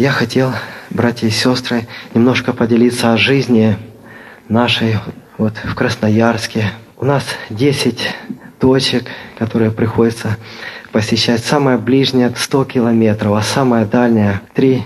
Я хотел, братья и сестры, немножко поделиться о жизни нашей вот в Красноярске. У нас 10 точек, которые приходится посещать. Самая ближняя 100 километров, а самая дальняя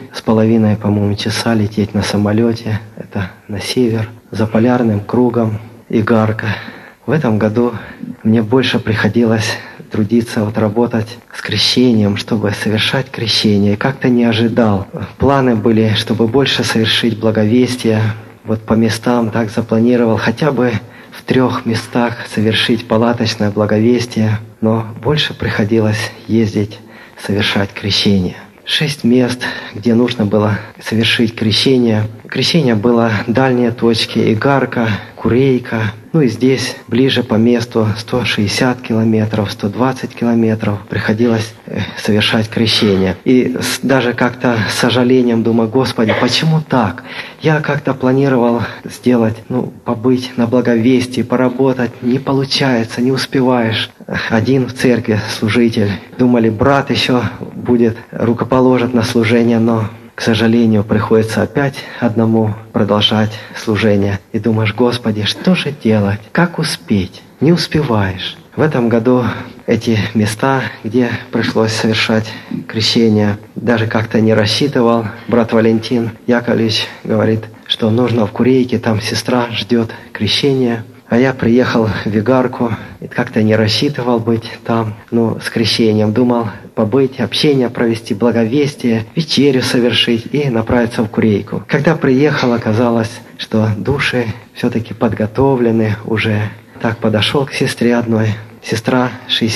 3,5, по-моему, часа лететь на самолете. Это на север, за полярным кругом Игарка. В этом году мне больше приходилось трудиться, работать с крещением, чтобы совершать крещение. И как-то не ожидал. Планы были, чтобы больше совершить благовестие. По местам так запланировал, хотя бы в 3 местах совершить палаточное благовестие, но больше приходилось ездить, совершать крещение. 6 мест, где нужно было совершить крещение. Крещение было дальние точки: Игарка, Курейка. И здесь, ближе по месту, 160 километров, 120 километров приходилось совершать крещение. И даже как-то с сожалением думаю: Господи, почему так? Я как-то планировал сделать, побыть на благовестии, поработать. Не получается, не успеваешь. Один в церкви служитель. Думали, брат еще будет рукоположить на служение, но, к сожалению, приходится опять одному продолжать служение. И думаешь: Господи, что же делать? Как успеть? Не успеваешь. В этом году эти места, где пришлось совершать крещение, даже как-то не рассчитывал. Брат Валентин Яковлевич говорит, что нужно в Курейке, там сестра ждет крещения. А я приехал в Игарку и как-то не рассчитывал быть там, с крещением. Думал побыть, общение провести, благовестие, вечерю совершить и направиться в Курейку. Когда приехал, оказалось, что души все-таки подготовлены уже. Так подошел к сестре одной. Сестра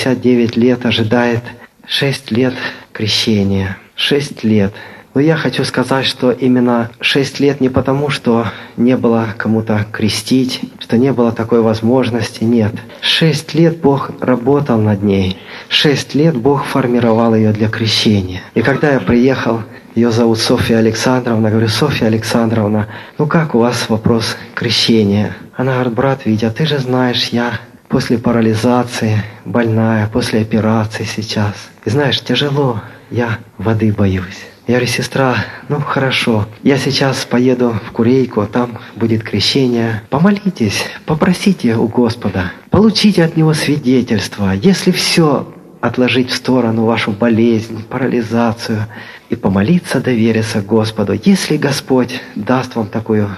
69 лет ожидает 6 лет крещения. 6 лет. Но я хочу сказать, что именно 6 лет не потому, что не было кому-то крестить, что не было такой возможности, нет. 6 лет Бог работал над ней. 6 лет Бог формировал ее для крещения. И когда я приехал, ее зовут Софья Александровна, говорю: Софья Александровна, как у вас вопрос крещения? Она говорит: брат Витя, ты же знаешь, я после парализации, больная, после операции сейчас. И знаешь, тяжело, я воды боюсь. Я говорю: сестра, хорошо, я сейчас поеду в Курейку, там будет крещение. Помолитесь, попросите у Господа, получите от Него свидетельство. Если все отложить в сторону, вашу болезнь, парализацию, и помолиться, довериться Господу, если Господь даст вам такое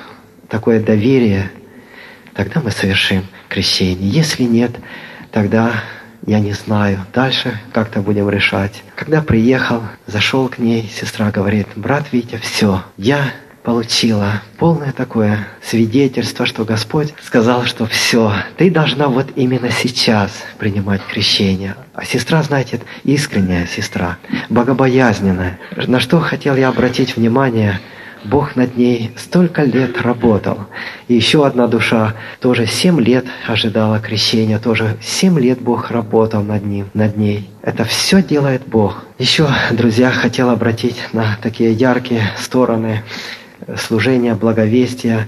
доверие, тогда мы совершим крещение. Если нет, тогда я не знаю. Дальше как-то будем решать. Когда приехал, зашел к ней, сестра говорит: брат Витя, все, я получила полное такое свидетельство, что Господь сказал, что все, ты должна именно сейчас принимать крещение. А сестра, знаете, искренняя сестра, богобоязненная. На что хотел я обратить внимание? Бог над ней столько лет работал. И еще одна душа тоже 7 лет ожидала крещения, тоже 7 лет Бог работал над ней. Это все делает Бог. Еще, друзья, хотел обратить на такие яркие стороны служения, благовестия.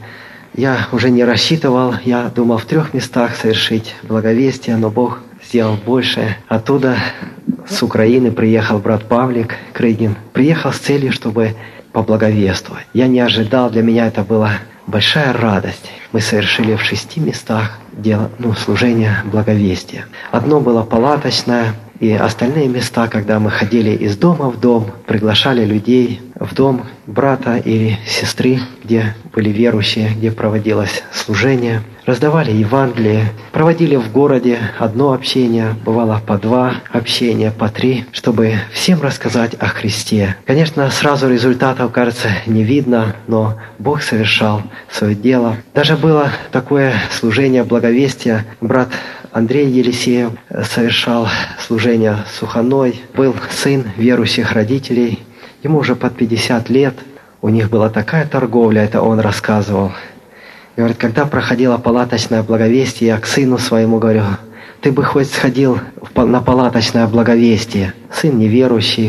Я уже не рассчитывал, я думал в 3 местах совершить благовестие, но Бог сделал больше. Оттуда, с Украины, приехал брат Павлик Крыгин. Приехал с целью, чтобы поблаговествовать. Я не ожидал, для меня это была большая радость. Мы совершили в 6 местах служение благовестия. Одно было палаточное, и остальные места, когда мы ходили из дома в дом, приглашали людей в дом брата или сестры, где были верующие, где проводилось служение, раздавали Евангелие, проводили в городе одно общение, бывало по 2 общения, по 3, чтобы всем рассказать о Христе. Конечно, сразу результатов, кажется, не видно, но Бог совершал свое дело. Даже было такое служение благовестия. Брат Андрей Елисеев совершал служение Суханой. Был сын верующих родителей. Ему уже под 50 лет. У них была такая торговля, это он рассказывал. И говорит, когда проходило палаточное благовестие, я к сыну своему говорю: ты бы хоть сходил на палаточное благовестие. Сын неверующий,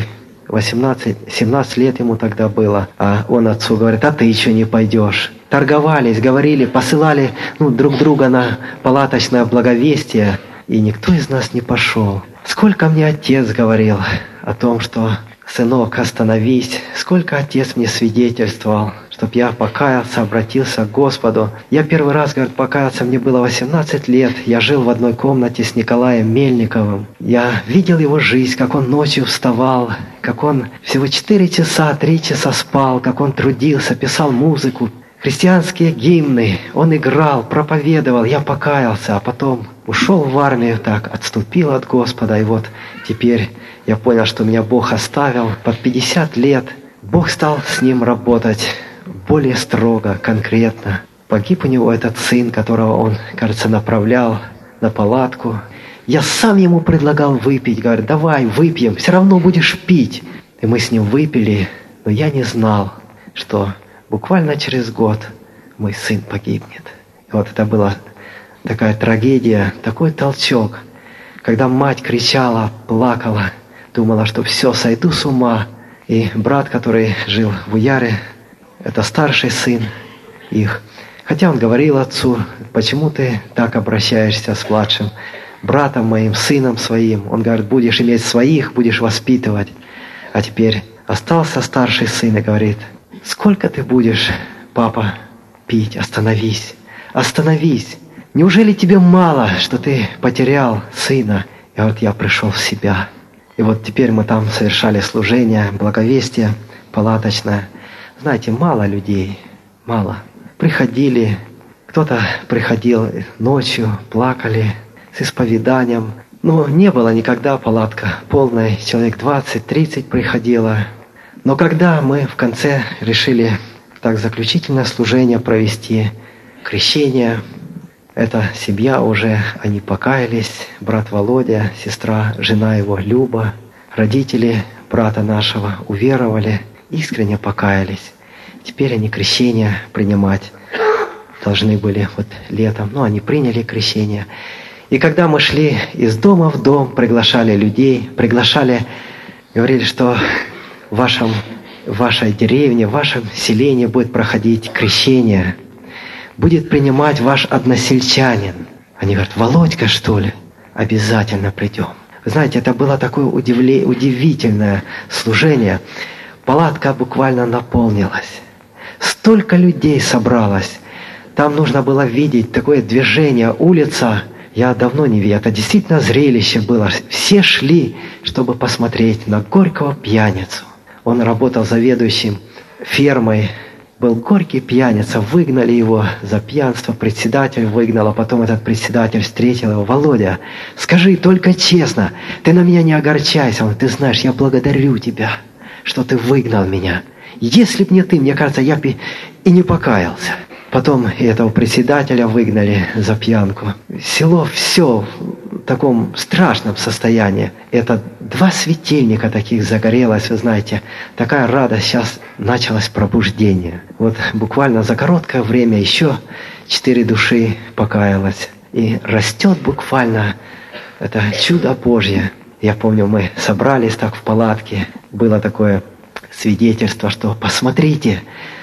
17 лет ему тогда было. А он отцу говорит: а ты еще не пойдешь. Торговались, говорили, посылали друг друга на палаточное благовестие, и никто из нас не пошел. Сколько мне отец говорил о том, что сынок, остановись. Сколько отец мне свидетельствовал, чтоб я покаялся, обратился к Господу. Я первый раз, говорит, покаялся, мне было 18 лет. Я жил в одной комнате с Николаем Мельниковым. Я видел его жизнь, как он ночью вставал, как он всего 4 часа, 3 часа спал, как он трудился, писал музыку, христианские гимны. Он играл, проповедовал, я покаялся, а потом ушел в армию, так, отступил от Господа. И вот теперь я понял, что меня Бог оставил под 50 лет. Бог стал с ним работать более строго, конкретно. Погиб у него этот сын, которого он, кажется, направлял на палатку. Я сам ему предлагал выпить. Говорю, давай выпьем, все равно будешь пить. И мы с ним выпили, но я не знал, что буквально через год мой сын погибнет. И вот это была такая трагедия, такой толчок, когда мать кричала, плакала, думала, что все, сойду с ума. И брат, который жил в Уяре, это старший сын их. Хотя он говорил отцу, почему ты так обращаешься с младшим братом моим, сыном своим. Он говорит, будешь иметь своих, будешь воспитывать. А теперь остался старший сын и говорит, сколько ты будешь, папа, пить? Остановись, остановись. Неужели тебе мало, что ты потерял сына? И вот я пришел в себя. И вот теперь мы там совершали служение, благовестие палаточное. Знаете, мало людей, мало. Приходили, кто-то приходил ночью, плакали с исповеданием. Но не было никогда палатка полная, человек 20-30 приходило. Но когда мы в конце решили так заключительное служение провести, крещение, эта семья уже, они покаялись, брат Володя, сестра, жена его Люба, родители брата нашего уверовали, искренне покаялись. Теперь они крещение принимать должны были вот летом, но они приняли крещение. И когда мы шли из дома в дом, приглашали людей, говорили, что в вашей деревне, в вашем селении будет проходить крещение, будет принимать ваш односельчанин. Они говорят, Володька, что ли? Обязательно придем. Вы знаете, это было такое удивительное служение. Палатка буквально наполнилась. Столько людей собралось. Там нужно было видеть такое движение, улица. Я давно не видел. Это действительно зрелище было. Все шли, чтобы посмотреть на Горького пьяницу. Он работал заведующим фермой. Был горький пьяница. Выгнали его за пьянство. Председатель выгнал, а потом этот председатель встретил его. Володя, скажи только честно, ты на меня не огорчайся. Он, ты знаешь, я благодарю тебя, что ты выгнал меня. Если б не ты, мне кажется, я бы и не покаялся. Потом и этого председателя выгнали за пьянку. Село все в таком страшном состоянии. Это 2 светильника таких загорелось, вы знаете. Такая радость, сейчас началось пробуждение. Вот буквально за короткое время еще 4 души покаялось. И растет буквально это чудо Божье. Я помню, мы собрались так в палатке. Было такое свидетельство, что посмотрите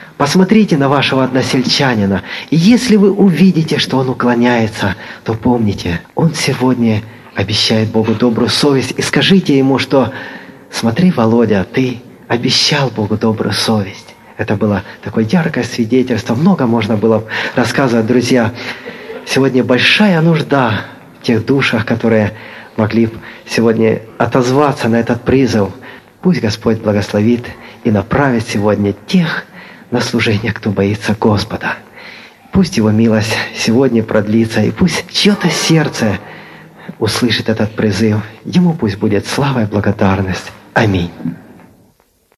на вашего односельчанина. И если вы увидите, что он уклоняется, то помните, он сегодня обещает Богу добрую совесть. И скажите ему, что смотри, Володя, ты обещал Богу добрую совесть. Это было такое яркое свидетельство. Много можно было рассказывать, друзья. Сегодня большая нужда в тех душах, которые могли сегодня отозваться на этот призыв. Пусть Господь благословит и направит сегодня тех на служение, кто боится Господа. Пусть Его милость сегодня продлится, и пусть чье-то сердце услышит этот призыв. Ему пусть будет слава и благодарность. Аминь.